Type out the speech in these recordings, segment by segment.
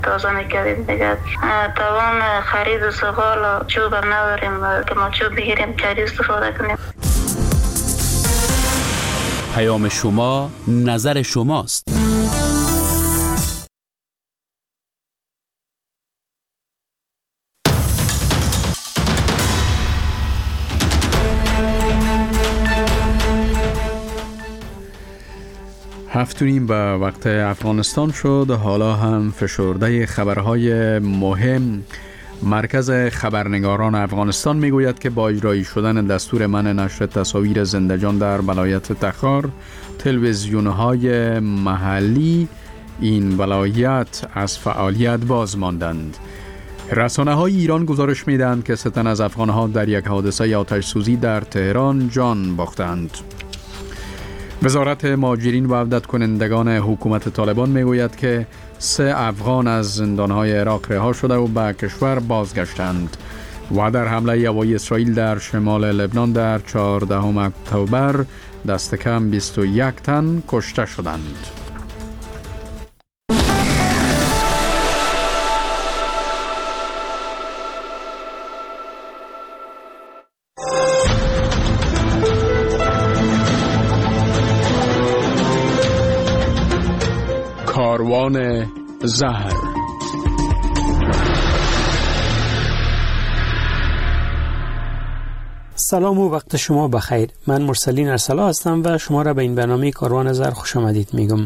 تازه میکردیم دیگه. توان خرید و سفال چوب نداریم که ما چوب بگیریم کاری استفاده کنیم. پیام شما نظر شماست. هفتونیم به وقت افغانستان شد. حالا هم فشرده خبرهای مهم. مرکز خبرنگاران افغانستان میگوید که با اجرایی شدن دستور منع نشر تصاویر زنده‌جان در ولایت تخار، تلویزیون‌های محلی این ولایت از فعالیت باز ماندند. رسانه‌های ایران گزارش می‌دهند که 3 تن از افغان‌ها در یک حادثه آتش‌سوزی در تهران جان باختند. وزارت مهاجرین و عودت کنندگان حکومت طالبان میگوید که 3 افغان از زندانهای عراق رها شده و به کشور بازگشتند و در حمله هوایی اسرائیل در شمال لبنان در 14 اکتبر دست کم 21 تن کشته شدند. کاروان زهر. سلام و وقت شما بخیر. من مرسلین ارسلا هستم و شما را به این برنامه کاروان زهر خوش آمدید میگم.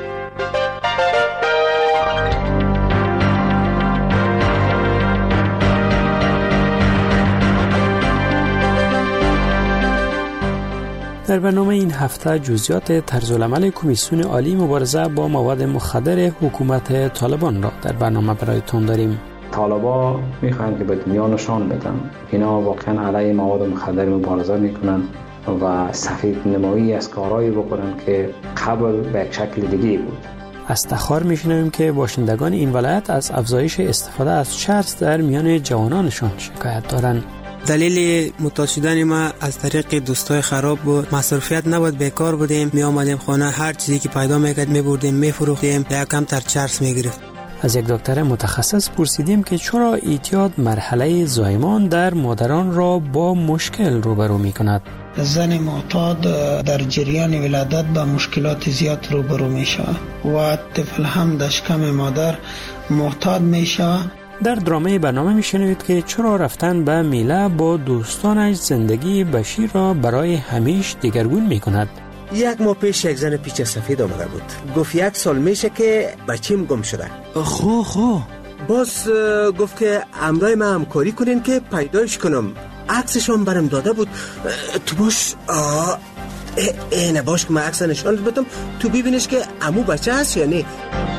در برنامه این هفته جزئیات طرزالعمل کمیسیون عالی مبارزه با مواد مخدر حکومت طالبان را در برنامه برایتون داریم. طالبا میخوان که به دنیا نشان بدن اینا واقعا علیه مواد مخدر مبارزه میکنن و سفید نمایی از کارهایی بکنن که قبل به یک شکل دیگه بود. از تخار میشنویم که باشندگان این ولایت از افزایش استفاده از چرس در میان جوانانشان شکایت دارند. دلیل معتاد شدن ما از طریق دوستای خراب بود. مصرفیت نبود، بیکار بودیم، می آمدیم خانه هر چیزی که پیدا میکرد میبردیم میفروختیم، یا کم تر چرس میگرفت. از یک دکتر متخصص پرسیدیم که چرا اعتیاد مرحله زایمان در مادران را با مشکل روبرو میکند. زن معتاد در جریان ولادت با مشکلات زیاد روبرو میشه و طفل هم در شکم مادر معتاد میشه. در درامه برنامه میشنوید که چرا رفتن به میله با دوستانش زندگی بشیر را برای همیشه دگرگون میکند. 1 ماه پیش یک زن پیچ سفید آمده بود، گفت 1 سال میشه که بچیم گم شده. خو باز گفت که همراه من همکاری کنین که پیدایش کنم. عکسشون برم داده بود. تو باش اینه باش که من عکس نشانت بدم تو ببینش که عمو بچه هست یا نه.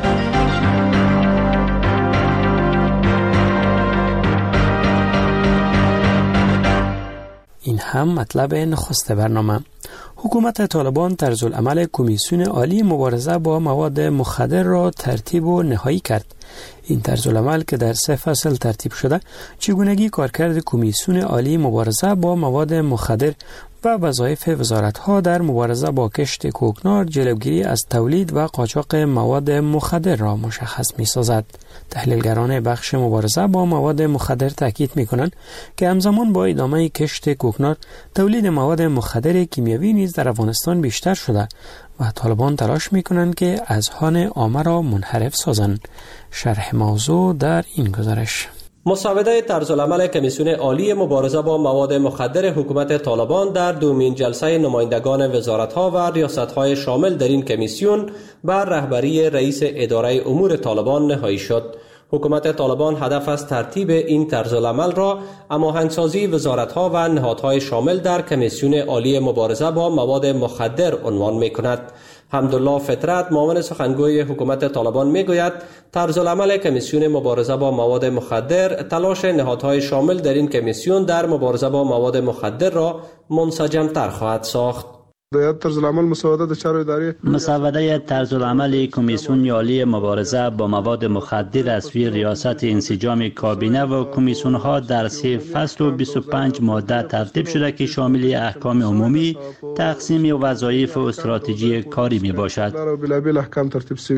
این هم مطلب نخست برنامه. حکومت طالبان طرزالعمل کمیسیون عالی مبارزه با مواد مخدر را ترتیب و نهایی کرد. این طرزالعمل که در 3 فصل ترتیب شده، چگونگی کارکرد کمیسیون عالی مبارزه با مواد مخدر و وظایف وزارت‌ها در مبارزه با کشت کوکنار، جلوگیری از تولید و قاچاق مواد مخدر را مشخص می‌سازد. تحلیلگران بخش مبارزه با مواد مخدر تاکید می‌کنند که همزمان با ادامه کشت کوکنار، تولید مواد مخدر کیمیایی نیز در افغانستان بیشتر شده و طالبان تلاش می‌کنند که اذهان عامه را منحرف سازند. شرح موضوع در این گزارش. مسوده طرزالعمل کمیسیون عالی مبارزه با مواد مخدر حکومت طالبان در دومین جلسه نمایندگان وزارت‌ها و ریاست‌های شامل در این کمیسیون بر رهبری رئیس اداره امور طالبان نهایی شد. حکومت طالبان هدف از ترتیب این طرزالعمل را هماهنگسازی وزارت‌ها و نهادهای شامل در کمیسیون عالی مبارزه با مواد مخدر عنوان می‌کند. حمدالله فطرت، معاون سخنگوی حکومت طالبان میگوید طرزالعمل کمیسیون مبارزه با مواد مخدر تلاش نهادهای شامل در این کمیسیون در مبارزه با مواد مخدر را منسجم‌تر خواهد ساخت. مسوده طرزالعمل کمیسیون عالی مبارزه با مواد مخدر از سوی ریاست انسجام کابینه و کمیسیون ها در 3 فصل و 25 ماده ترتیب شده که شامل احکام عمومی، تقسیم وظایف و استراتژی کاری می باشد.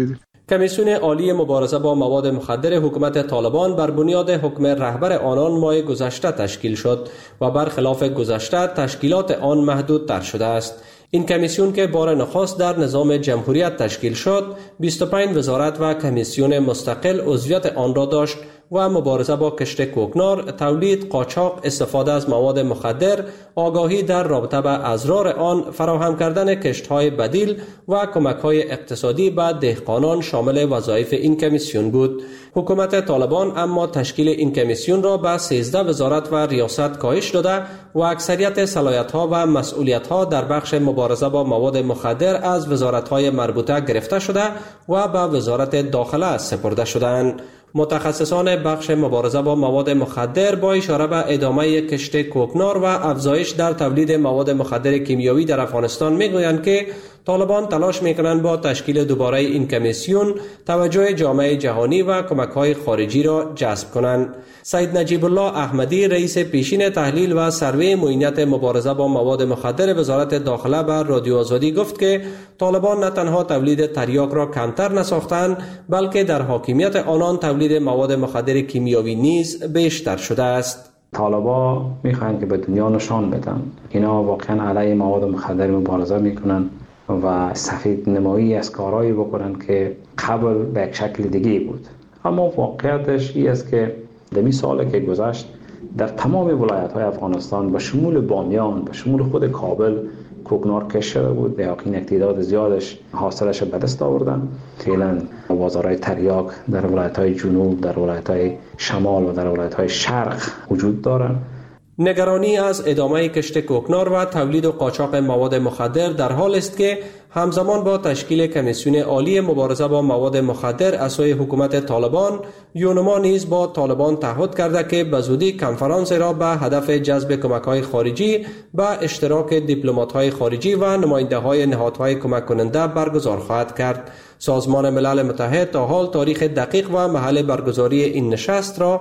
کمیسیون عالی مبارزه با مواد مخدر حکومت طالبان بر بنیاد حکم رهبر آنان ماه گذشته تشکیل شد و برخلاف گذشته تشکیلات آن محدودتر شده است. این کمیسیون که بار نخست در نظام جمهوریت تشکیل شد، 25 وزارت و کمیسیون مستقل عضویت آن را داشت و مبارزه با کشت کوکنار، تولید، قاچاق، استفاده از مواد مخدر، آگاهی در رابطه با اضرار آن، فراهم کردن کشت‌های بدیل و کمک‌های اقتصادی به دهقانان شامل وظایف این کمیسیون بود. حکومت طالبان اما تشکیل این کمیسیون را به 13 وزارت و ریاست کاهش داده و اکثریت صلاحیت‌ها و مسئولیت‌ها در بخش مبارزه با مواد مخدر از وزارت‌های مربوطه گرفته شده و به وزارت داخله سپرده شدند. متخصصان بخش مبارزه با مواد مخدر با اشاره به ادامه کشت کوکنار و افزایش در تولید مواد مخدر کیمیایی در افغانستان میگویند که طالبان تلاش میکنند با تشکیل دوباره این کمیسیون توجه جامعه جهانی و کمک‌های خارجی را جذب کنند. سید نجیب الله احمدی، رئیس پیشین تحلیل و سروی معینت مبارزه با مواد مخدر وزارت داخله بر رادیو آزادی گفت که طالبان نه تنها تولید تریاک را کمتر نساختند، بلکه در حاکمیت آنان تولید مواد مخدر کیمیایی نیز بیشتر شده است. طالبا میخوان که به دنیا نشان بدن اینا واقعا علیه مواد مخدر مبارزه میکنن و سفید نمایی از کارهایی بکنن که قبل به یک شکل دیگه بود. اما واقعیتش این است که در سالی که گذشت در تمام ولایت‌های افغانستان به شمول بامیان، به شمول خود کابل کوکنار کش شده بود. در واقع یک تعداد زیادش حاصلش به دست آوردن. فعلا بازارهای تریاک در ولایت‌های جنوب، در ولایت‌های شمال و در ولایت‌های شرق وجود دارند. نگرانی از ادامه کشت کوکنار و تولید و قاچاق مواد مخدر در حال است که همزمان با تشکیل کمیسیون عالی مبارزه با مواد مخدر از سوی حکومت طالبان، یونما نیز با طالبان تعهد کرده که به زودی کنفرانس را به هدف جذب کمک‌های خارجی به اشتراک دیپلمات‌های خارجی و نماینده‌های نهادهای کمک کننده برگزار خواهد کرد. سازمان ملل متحد تا حال تاریخ دقیق و محل برگزاری این نشست را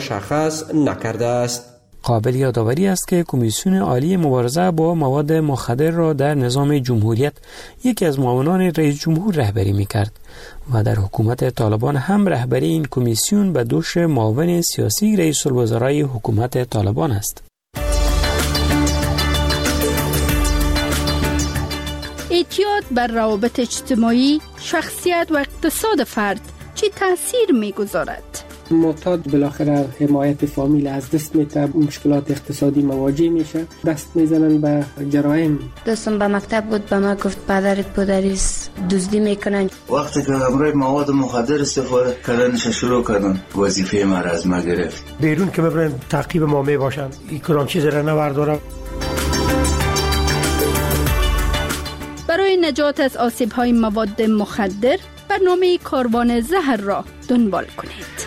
مشخص نکرده است. قابل یادآوری است که کمیسیون عالی مبارزه با مواد مخدر را در نظام جمهوریت یکی از معاونان رئیس جمهور رهبری می‌کرد و در حکومت طالبان هم رهبری این کمیسیون به دوش معاون سیاسی رئیس الوزرای حکومت طالبان است. اعتیاد بر روابط اجتماعی، شخصیت و اقتصاد فرد چه تأثیر می‌گذارد؟ معتاد بالاخره حمایت فامیل از دست میده، مشکلات اقتصادی مواجه میشه، دست میزنن به جرایم. دوستم به مکتب بود، به ما گفت پدرت پدریست دزدی میکنن. وقتی که همراه مواد مخدر استفاده کردنش شروع کردن، وظیفه ما از ما گرفت. بیرون که ببرن تعقیب ما میباشن، این کلان چیز را نوردارم. برای نجات از آسیب‌های مواد مخدر برنامه کاروان زهر را دنبال کنید.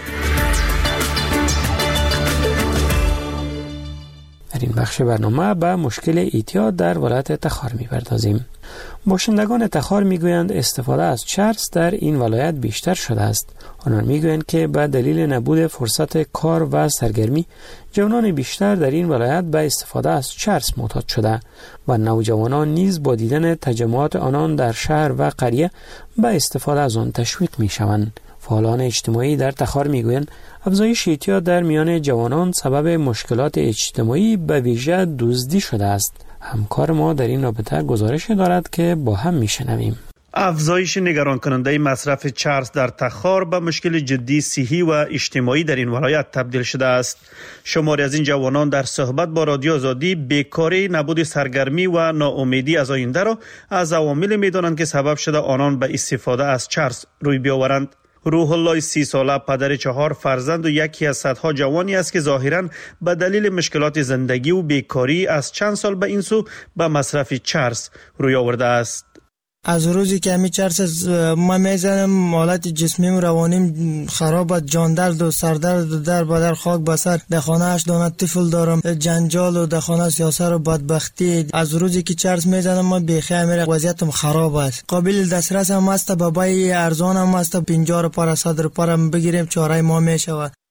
در این بخش برنامه به مشکل اعتیاد در ولایت تخار می‌پردازیم. باشندگان تخار میگویند استفاده از چرس در این ولایت بیشتر شده است. آنان میگویند که به دلیل نبود فرصت کار و سرگرمی، جوانان بیشتر در این ولایت به استفاده از چرس معتاد شده و نوجوانان نیز با دیدن تجمعات آنان در شهر و قریه به استفاده از آن تشویق میشوند. فعالان اجتماعی در تخار میگویند افزایش اعتیاد در میان جوانان سبب مشکلات اجتماعی به ویژه دزدی شده است. همکار ما در این رابطه گزارش دارد که با هم میشنویم. افزایش نگران کننده مصرف چرس در تخار به مشکل جدی صحی و اجتماعی در این ولایت تبدیل شده است. شماری از این جوانان در صحبت با رادیو آزادی بیکاری، نبود سرگرمی و ناامیدی از آینده را از عوامل می‌دانند که سبب شده آنان به استفاده از چرس روی بیاورند. روح الله 30 ساله پدر 4 فرزند و یکی از صدها جوانی است که ظاهراً به دلیل مشکلات زندگی و بیکاری از چند سال به این سو به مصرف چرس روی آورده است. از روزی که همی چرس ما میزنم حالت جسمیم روانیم خراب، جان درد و سردرد و در بدر خاک بسر. در خانه 8 دانه طفل دارم، جنجال و در خانه سیاست و بدبختی. از روزی که چرس میزنم ما بیخیر میره، وضعیتم خراب است. قابل دسترس هم است، بابای ارزان هم است، 50 روپیه 100 روپیه بگیریم چاره ما میشود.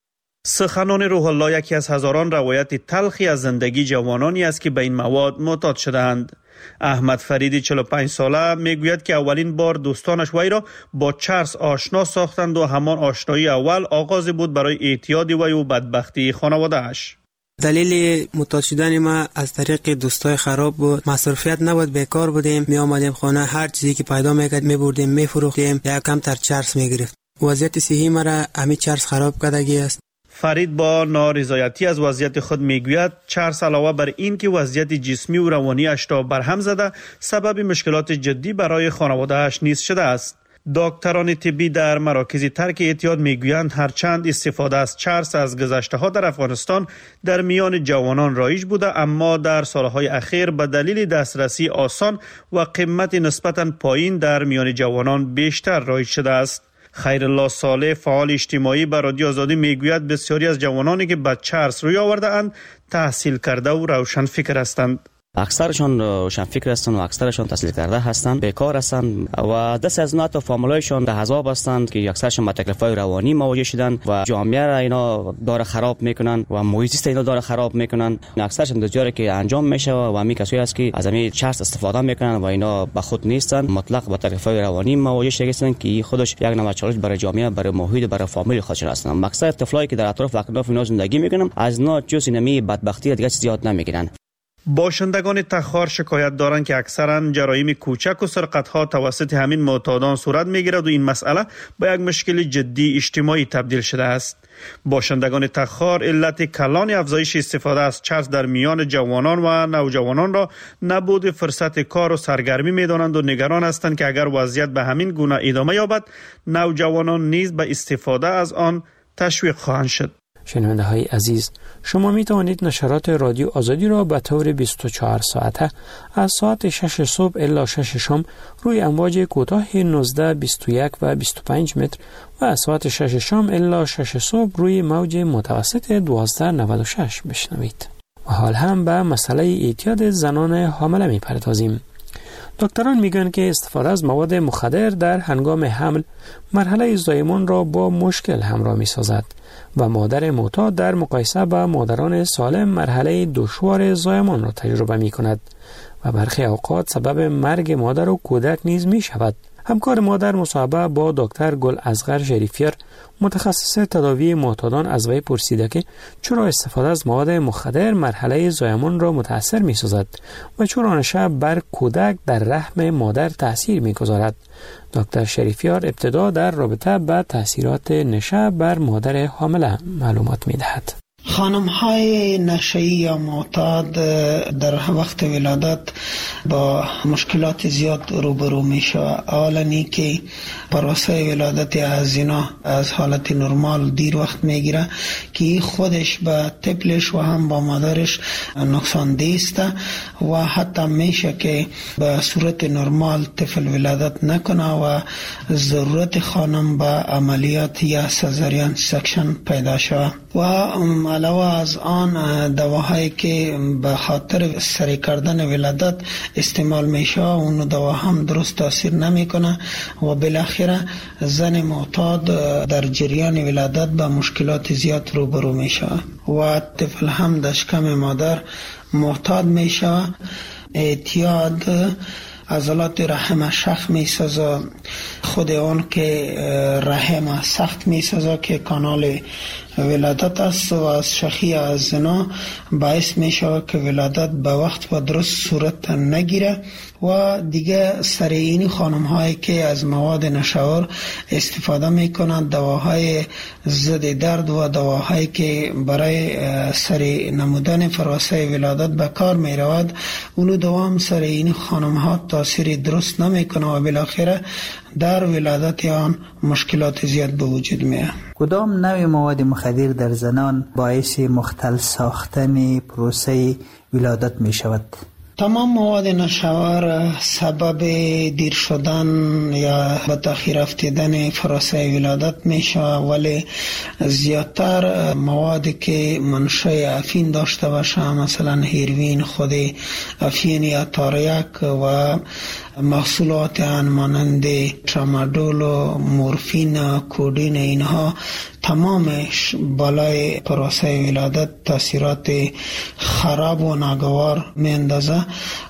سخنان روح الله یکی از هزاران روایت تلخی از زندگی جوانانی است که به این مواد معتاد شده‌اند. احمد فریدی 45 ساله میگوید که اولین بار دوستانش وی را با چرس آشنا ساختند و همان آشنایی اول آغاز بود برای اعتیاد وی و بدبختی خانواده اش. دلیل معتاد شدن ما از طریق دوستای خراب بود. مصروفیت نبود، بیکار بودیم، می آمدیم خانه، هر چیزی که پیدا میکرد میبردیم میفروختیم یا کم تر چرس میگرفت. وضعیت صحی مرا همین چرس خراب کردگی است. فرید با نارضایتی از وضعیت خود میگوید چرس علاوه بر این که وضعیت جسمی و روانی اش را برهم زده، سبب مشکلات جدی برای خانواده اش نیز شده است. دکتران طبی در مراکز ترک اعتیاد میگویند هرچند استفاده از چرس از گذشته ها در افغانستان در میان جوانان رایج بوده، اما در سالهای اخیر به دلیل دسترسی آسان و قیمت نسبتاً پایین در میان جوانان بیشتر رایج شده است. خیرالله صالح فعال اجتماعی به رادیو آزادی میگوید بسیاری از جوانانی که به چرس روی آورده اند تحصیل کرده و روشن فکر هستند. اکثرشان روشن فکر هستند و اکثرشان تحصیل کرده هستند، بیکار هستند و دست از نات و فامیلایشان در عذاب هستند که اکثرشان با تکلیف‌های روانی مواجه شدند و جامعه را اینا داره خراب میکنن و محیط زیست اینا داره خراب میکنن. اکثرشان دزدی که انجام میشه و همین کسایی است که از همین چرس استفاده میکنن و اینا به خود نیستند، مطلق با تکلیف‌های روانی مواجه شدند که خودش یک نوع چالش برای جامعه، برای محیط، برای فامیل خودشون هستند. مقصد طفلایی که در اطراف و اکناف اینا زندگی میکنن از اینا جز اینمی بدبختی دیگه زیاد نمیگیرن. باشندگان تخار شکایت دارند که اکثرا جرایم کوچک و سرقت‌ها توسط همین معتادان صورت می‌گیرد و این مسئله به یک مشکل جدی اجتماعی تبدیل شده است. باشندگان تخار علت کلان افزایش استفاده از چرس در میان جوانان و نوجوانان را نبود فرصت کار و سرگرمی می‌دانند و نگران هستند که اگر وضعیت به همین گونه ادامه یابد نوجوانان نیز به استفاده از آن تشویق خواهند شد. شنونده های عزیز، شما می توانید نشرات رادیو آزادی را به طور 24 ساعته از ساعت 6 صبح الی 6 شام روی امواج کوتاه 19, 21 و 25 متر و از ساعت 6 شام الی 6 صبح روی موج متوسط 1296 بشنوید. و حال هم به مسئله اعتیاد زنان حامله می پردازیم. دکتران میگن که استفاده از مواد مخدر در هنگام حمل مرحله زایمان را با مشکل همراه می سازد و مادر معتاد در مقایسه با مادران سالم مرحله دشوار زایمان را تجربه می کند و برخی اوقات سبب مرگ مادر و کودک نیز می شود. همکار ما در مصاحبه با دکتر گل اصغر شریفیار متخصص تداوی معتادان از وی پرسیده که چرا استفاده از مواد مخدر مرحله زایمان را متاثر می سازد و چرا نشه بر کودک در رحم مادر تاثیر می گذارد. دکتر شریفیار ابتدا در رابطه با تاثیرات نشه بر مادر حامله معلومات می دهد. خانم های نشئی یا معتاد در وقت ولادت با مشکلات زیاد روبرو میشه. اولا که پروسه ولادت از اینا از حالت نرمال دیر وقت میگیره که خودش به طفلش و هم با مادرش نقصان دیسته و حتی میشه که به صورت نرمال طفل ولادت نکنه و ضرورت خانم به عملیات یا سزارین سکشن پیدا شود. و علاوه از آن دواهایی که به خاطر سریع کردن ولادت استعمال میشه اون دوا هم درست تاثیر نمیکنه و بالاخره زن معتاد در جریان ولادت با مشکلات زیاد روبرو میشه و طفل هم در شکم مادر معتاد میشه. اعتیاد عضلات رحم شخ میسازه، خود اون که رحم سخت میسازه که کانال ولادت است و از شخی از زنا باعث میشه که ولادت به وقت و درست صورت نگیره و دیگه سریعینی خانم هایی که از مواد نشاور استفاده میکنند، دواهای ضد درد و دواهایی که برای سریع نمودن پروسه ولادت به کار می رود، اونو دوام سریعینی خانم ها تاثیر درست نمیکنه و بالاخره در ولادت آن مشکلات زیاد به وجود میاد. کدام نوع مواد مخدر در زنان باعث مختل ساختن پروسه ولادت می شود؟ تمام مواد نشاور سبب دیر شدن یا به تاخیر افتیدن فراسه ولادت میشه، ولی زیادتر موادی که منشأ افین داشته باشه، مثلا هیروین، خود افین یا تاریک و محصولات آن مانند ترامادول و مورفین، کودین، اینها تمامش بالای پروسه ولادت تاثیرات خراب و ناگوار میاندازه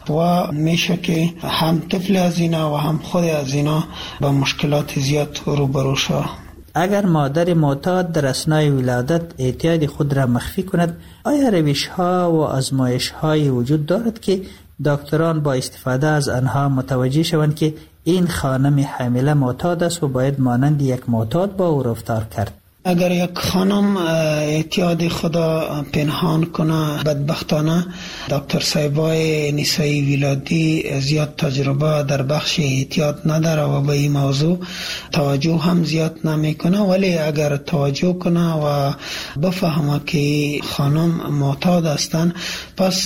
و میشه که هم طفل از اینا و هم خود از اینا با مشکلات زیاد روبرو شود. اگر مادر معتاد در اثنای ولادت اعتیاد خود را مخفی کند، آیا روش ها و آزمایش های وجود دارد که دکتران با استفاده از آنها متوجه شوند که این خانم حامله معتاد است و باید مانند یک معتاد با او رفتار کرد؟ اگر یک خانم اعتیاد خدا پنهان کنه، بدبختانه دکتر صاحبای نسایی ولادی زیاد تجربه در بخش اعتیاد نداره و به این موضوع توجه هم زیاد نمیکنه، ولی اگر توجه کنه و بفهمه که خانم معتاد هستن، پس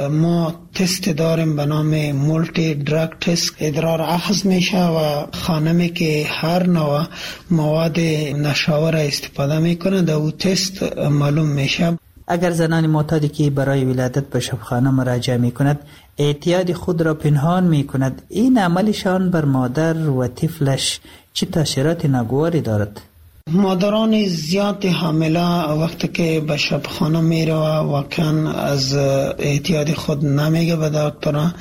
ما تست داریم به نام مولتی دراگ تست. ادرار اخذ میشه و خانمی که هر نوع مواد نشاور استفاده میکنه در او تست معلوم میشه. اگر زنان معتادی که برای ولادت به شبخانه مراجعه میکند اعتیاد خود را پنهان میکند، این عملشان بر مادر و طفلش چه تاثیرات ناگواری دارد؟ مادران زیاد حامله وقتی که به شبخانه میره واقعا از اعتیاد خود نمیگه به دکتر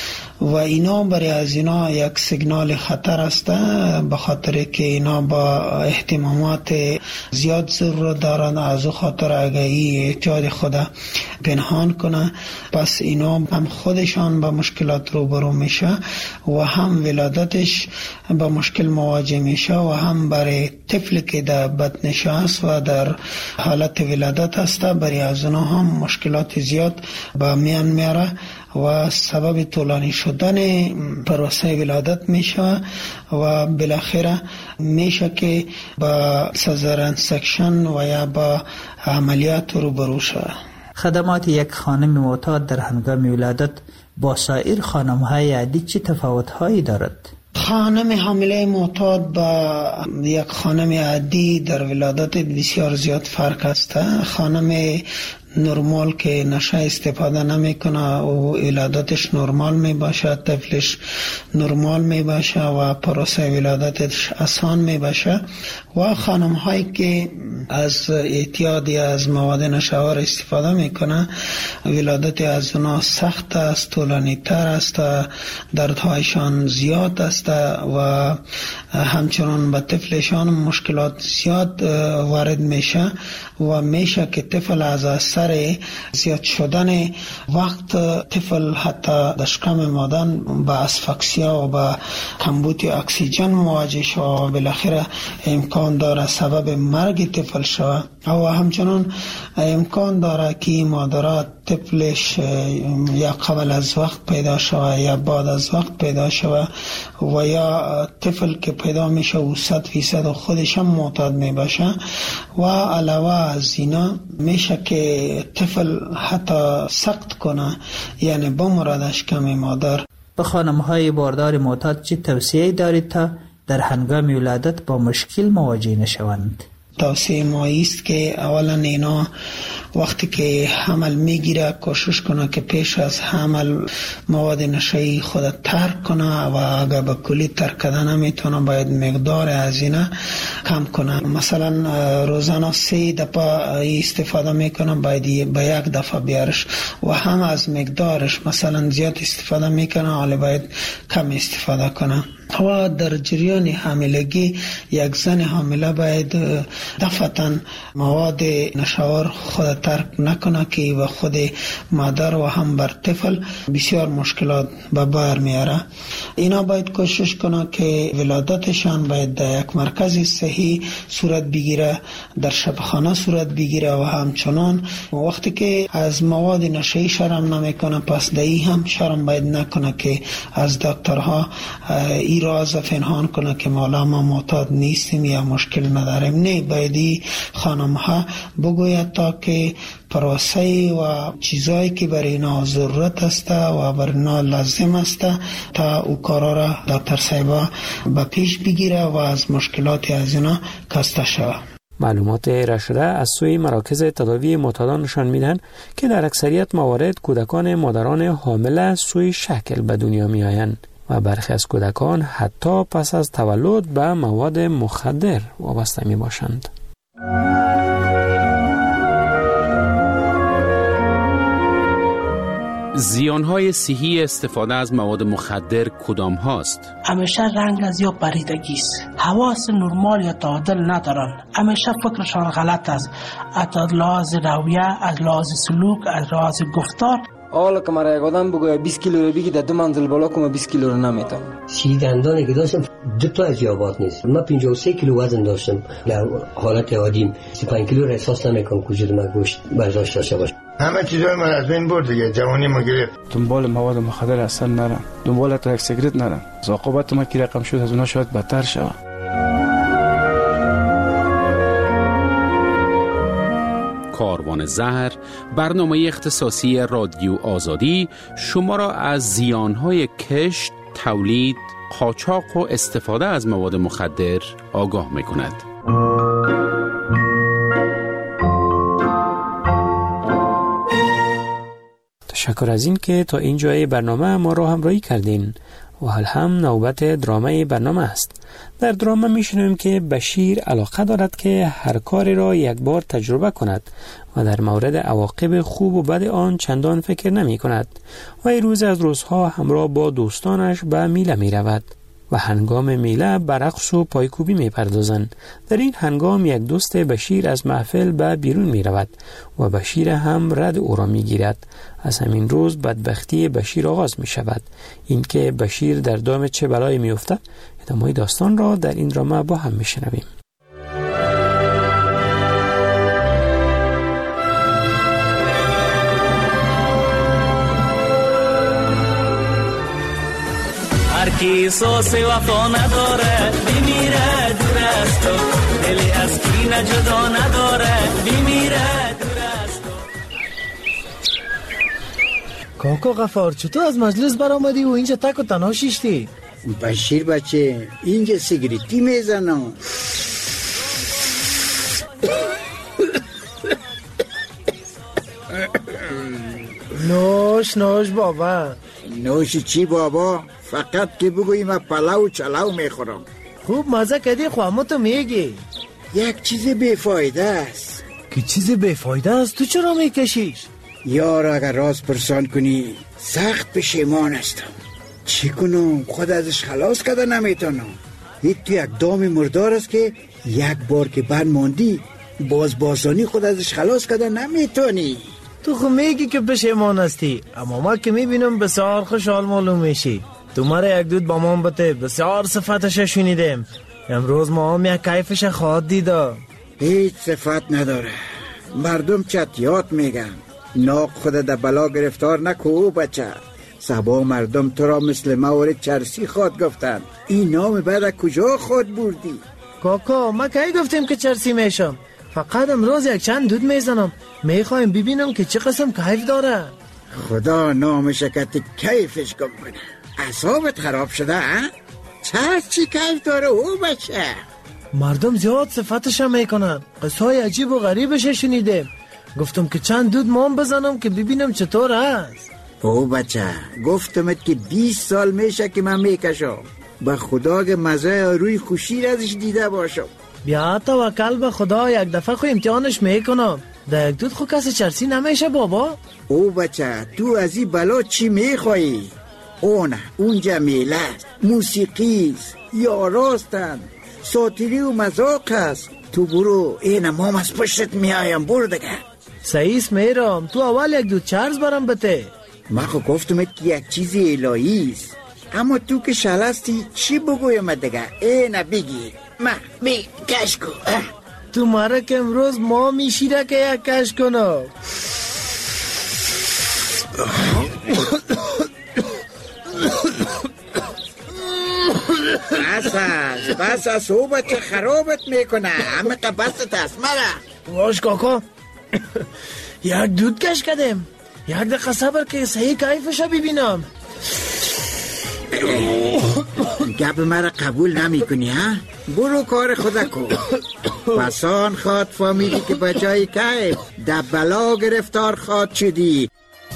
و اینا برای از اینا یک سیگنال خطر است، به خاطر که اینا با اهتمامات زیاد ضرورت دارند. از او خاطر اگر این اعتیاد خود پنهان کنه، پس اینا هم خودشان با مشکلات روبرو میشه و هم ولادتش با مشکل مواجه میشه و هم برای طفلی که در بطنش است و در حالت ولادت است، برای از اونها هم مشکلات زیاد با میان میاره و سبب طولانی شدن پروسه ولادت میشه و بالاخره میشه که با سزارین سکشن و یا با عملیات روبرو شود. خدمات یک خانم معتاد در هنگام ولادت با سایر خانم‌های عادی چه تفاوت‌هایی دارد؟ خانم حامله معتاد با یک خانم عادی در ولادت بسیار زیاد فرق است. خانم نرمال که نشه استفاده نمیکنه و ولادتش نرمال می باشه، طفلش نرمال می باشه و پروسه ولادتش آسان می باشه و خانم هایی که از اعتیاد یا از مواد نشاور استفاده میکنه، ولادت از اونا سخت است، طولانی تر است، دردهایشان زیاد است و همچنان به طفلشان مشکلات زیاد وارد میشه و میشه که طفل از اثر زیاد شدن وقت طفل حتی در شکم مادر با اسفکسیا و با کمبود اکسیژن مواجه شود و بالاخره امکان داره سبب مرگ طفل شود و همچنان امکان داره که مادرات طفلش یا قبل از وقت پیدا شود یا بعد از وقت پیدا شود و یا طفل که پیدا میشه و 100% خودش هم معتاد میباشه و علاوه از اینا میشه که طفل حتی سقط کنه، یعنی بمردش کمی مادر. به خانم‌های باردار معتاد چه توصیه دارید تا در هنگام ولادت با مشکل مواجه نشوند؟ توصیه ما است که اولا اینا وقتی که حمل میگیره کوشش کنه که پیش از حمل مواد نشایی خود ترک کنه و اگر به کلی ترک کردن نمیتونه باید مقدار از اینا کم کنه. مثلا روزانه 3 دفعه استفاده میکنه، باید به 1 دفعه بیارش و هم از مقدارش مثلا زیاد استفاده میکنه حالا باید کم استفاده کنه. و در جریان حاملگی یک زن حامله باید دفعتاً مواد نشاور خود ترک نکنه که و خود مادر و هم بر طفل بسیار مشکلات به بار میاره. اینا باید کوشش کنه که ولادتشان باید در یک مرکز صحی صورت بگیره، در شبخانه صورت بگیره و همچنان وقتی که از مواد نشایی شرم نمیکنه پس دایی هم شرم باید نکنه که از دکترها این راز پنهان کنه که مالا ما معتاد نیستیم یا مشکل نداریم. نه، باید خانم ها بگوید تا که پروسه و چیزایی که برای اینا ضرورت است و برای اینا لازم است تا او کارا را دکتر صاحبا به پیش بگیره و از مشکلات از اینا کاسته شود. معلومات ارائه شده از سوی مراکز تداوی معتادان نشان میدن که در اکثریت موارد کودکان مادران حامل سوی شکل به دنیا می آیند و برخی از کودکان حتی پس از تولد به مواد مخدر وابسته می باشند. زیانهای صحی استفاده از مواد مخدر کدام هاست؟ همیشه رنگ از یا پریدگی است، حواس نرمال یا تعادل ندارن، همیشه فکرشان غلط است، از لحاظ رویه، از لحاظ سلوک، از لحاظ گفتار. حالا که مرا یک آدم بگوید 20 کیلو رو بگی در 2 منزل بالا کنم 20 کیلو رو نمیتونم. 30 دندانی که داشتم 2 تا از یابات نیست. من 53 کیلو وزن داشتم. در حالت عادیم 35 کیلو رو احساس نمیکنم که وجود من گوشت برداشت داشته باشه. همه چیزای من از بین برد دیگه، جوانی ما گرفت. دنبال مواد مخدر اصلا نرم، دنبال ترک سیگرت نرم. عاقبت ما که رقم شد از اونها شاید بدتر شود. کاروان زهر، برنامه اختصاصی رادیو آزادی شما را از زیانهای کشت، تولید، قاچاق و استفاده از مواد مخدر آگاه می‌کند. تشکر از این که تا این جای برنامه ما را همراهی کردین و حال هم نوبت درامه برنامه است. در درامه میشنویم که بشیر علاقه دارد که هر کاری را یک بار تجربه کند و در مورد عواقب خوب و بد آن چندان فکر نمی کند و این روز از روزها همراه با دوستانش به میله می رود و هنگام میله به رقص و پایکوبی می پردازند. در این هنگام یک دوست بشیر از محفل به بیرون می رود و بشیر هم رد او را می گیرد. از همین روز بدبختی بشیر آغاز می شود. اینکه بشیر در دام چه بلایی می افتد، ادامه داستان را در این درامه با هم می شنویم. هر کی احساس وفا نداره بمیره دور از تو، دلی از کینه جدا نداره بمیره دور از تو. کاکا غفار چطور از مجلس برآمدی و اینجا تک و تنها شیشتی؟ بشیر بچه اینجا سیگریتی میزنم. نوش بابا. نوش چی بابا؟ فقط که بگویی من پلاو چلاو میخورم. خوب مزه کردی خواهمو تو میگی. یک چیز بیفایده است. که چیز بیفایده است؟ تو چرا میکشیش؟ یار اگر راز پرسان کنی سخت پشیمان هستم. چی کنم؟ خود ازش خلاص کرده نمیتونم. این تو یک دام مردار است که یک بار که بند ماندی باز باسانی خود ازش خلاص کرده نمیتونی. تو خود میگی که پشیمان هستی، اما ما که میبینم بسیار خوشحال معلوم میشی. تو مرا یک دود با ما بته بسیار صفتش شنیدیم. امروز ما هم یک کیفش خواهد دیدا. هیچ صفت نداره. مردم چتیات میگن. ناق خود در بلا گرفتار نکو بچه. سبا مردم تو را مثل مورد چرسی خواد گفتن. این نام بعد کجا خود بردی؟ کاکا ما کی گفتیم که چرسی میشم؟ فقط امروز یک چند دود میزنم. میخوایم ببینم که چه قسم کیف داره. خدا نامشکت کیفش گم کنه. اعصابت خراب شده ها؟ چی کیف داره او بچه؟ مردم زیاد صفتش میکنن. قصه های عجیب و غریبش شنیدیم. گفتم که چند دود مام بزنم که ببینم چطور است. او بچه گفتمت که 20 سال میشه که من میکشم. به خدا که مزه روی خوشی ازش دیده باشم. بیا توکل به خدا، یک دفعه خو امتحانش میکنم. در یک دود خو کسی چرسی نمیشه بابا. او بچه تو از این بلا چی میخوایی؟ اونجا میله موسیقیست، یاراستن، ساتیری و مذاق است. تو برو این مام از پشت میایم برو دیگه. سعیس میرم، تو اول یک دو چرز برم بته. من خو گفتم که یک چیز الهی است، اما تو که شلستی چی بگویم دیگه؟ این بگی ما بی کش کن. تو مرا که امروز ما میشیره که یک کش کنم. بس از او بچه خرابت میکنه. همه قبضت است مرا. واش کاکا یک دود کش کردیم. یک دقیقه صبر که صحیح کیفش ببینم. گپ مرا قبول نمی کنی ها؟ برو کار خدا کن. پسان خواد فهمیدی که بجای کیف در بلا گرفتار خواد شدی.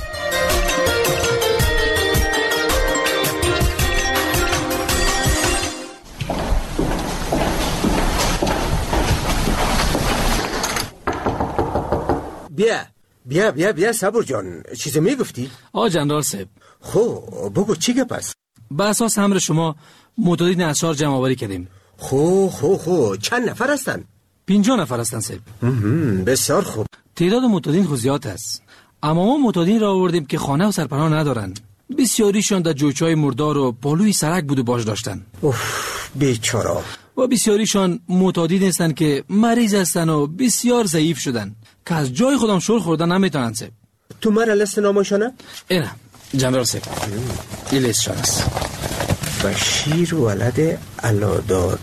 بیا صبر جان، چیزی میگفتی؟ جنرال صاحب، خب بگو چی گپ است؟ به اساس امر شما معتادین اشرار جمع آوری کردیم. خب چند نفر هستن؟ 50 نفر هستن صاحب. بسیار خوب. تعداد معتادین خود زیاد است، اما ما معتادین را آوردیم که خانه و سرپناه ندارند. بسیاریشان در جوچه‌های مردار و پالوی سرک بود و باش داشتن. بیچاره. و بسیاریشان معتادین هستند که مریض هستند و بسیار ضعیف شدن که از جای خودم شور خوردن نمیتونن صاحب. تو مرا لست نامشانه؟ اینه جنرال صاحب، این لیستشان است. بشیر ولد علادار.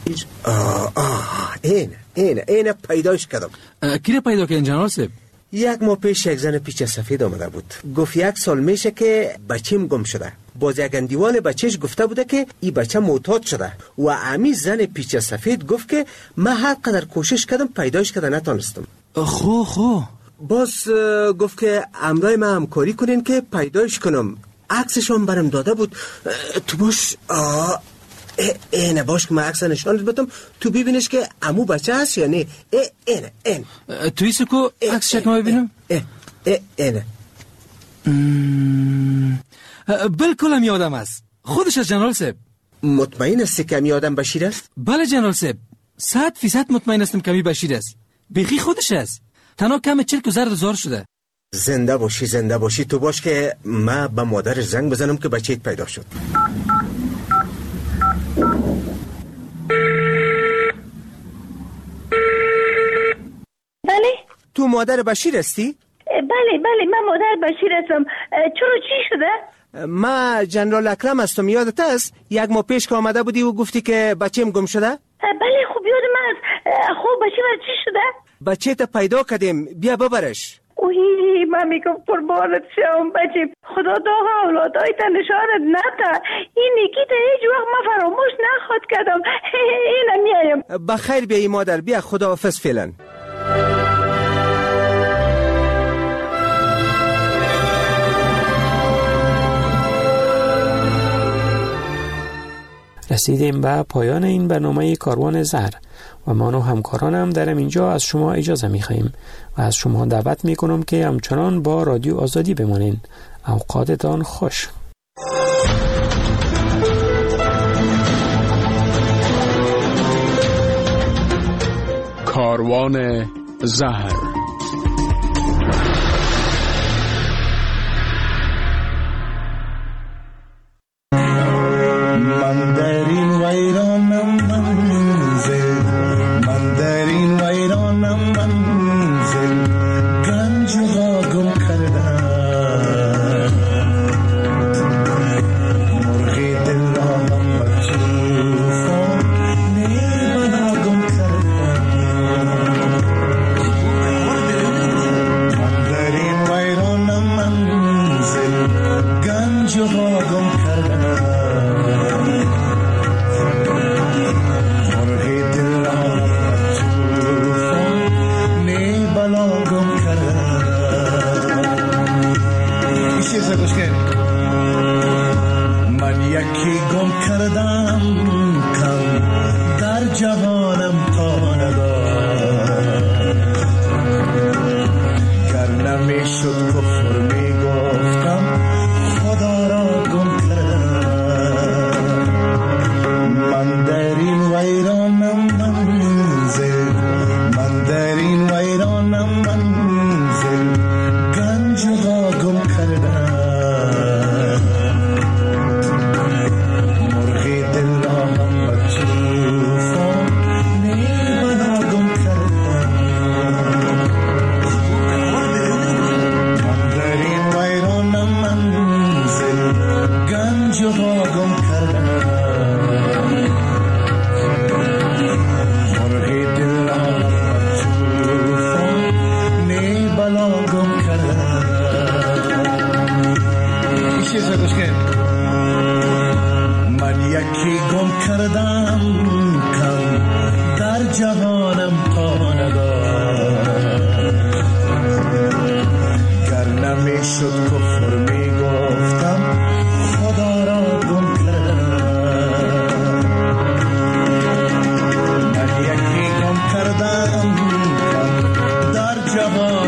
اینه پیداش کردم. کی را پیدا کردین جنرال صاحب؟ یک ماه پیش یک زن پیچ سفید آمده بود. گفت 1 سال میشه که بچیم گم شده. باز یک اندیوان بچهش گفته بوده که این بچه معتاد شده و امی زن پیچ سفید گفت که من هر قدر کوشش کردم پیداش کردم نتونستم. خو باز گفت که امرای من همکاری کنین که پیداش کنم. عکسشون برم داده بود. تو باش اینه باش که من عکس نشانت بدم تو ببینش که عمو بچه هست یا نه. اینه توی سکو عکس شک ما ببینم. اینه بالکل هم یادم است. خودش از جنرال صاحب. مطمئن هستی که می آدم بشیر است؟ بله جنرال صاحب، 100% مطمئن هستم که می بشیر است. بخی خودش است. تنها کم چرک و زرد و زار شده. زنده باشی. تو باش که من به مادرش زنگ بزنم که بچه‌ت پیدا شد. بله. تو مادر بشیر هستی؟ بله من مادر بشیر هستم. چرا چی شده؟ من جنرال اکرم هستم. یادت است 1 ماه پیش که آمده بودی و گفتی که بچه‌م گم شده؟ بله خوب یادم است. خب بچه چی شده؟ بچه تا پیدا کردیم، بیا ببرش. اوهی من میگم قربانت شم بچه. خدا داغ اولادای تا نشانت نده. این نیکی تا هیچ وقت من فراموش نخواد کردم. اینم میایم. بخیر بیایی مادر. بیا خداحافظ فعلا. رسیدیم به پایان این برنامه کاروان زهر و من و همکارانم در اینجا از شما اجازه می‌خوایم و از شما دعوت می‌کنم که همچنان با رادیو آزادی بمانید. اوقاتتان خوش. کاروان زهر. من در این ویرانم منزل، من در این ویرانم منزل، گنج را گم کردم، مرغی دل را هم به طوفان نیمنا گم کردم. من در این ویرانم منزل، گنج را گم کردم، من یکی گم کردم کم در جهانم تا ندار، گر نمیشد کفر میگفتم خدا را گم کردم. من در این ویرانم منزل، من در این ویرانم منزل، گنج را گم کردم، مرغی دل را هم به طوفان نیمنا گم کردم. من در این ویرانم منزل، گنج را گم کردم. جوان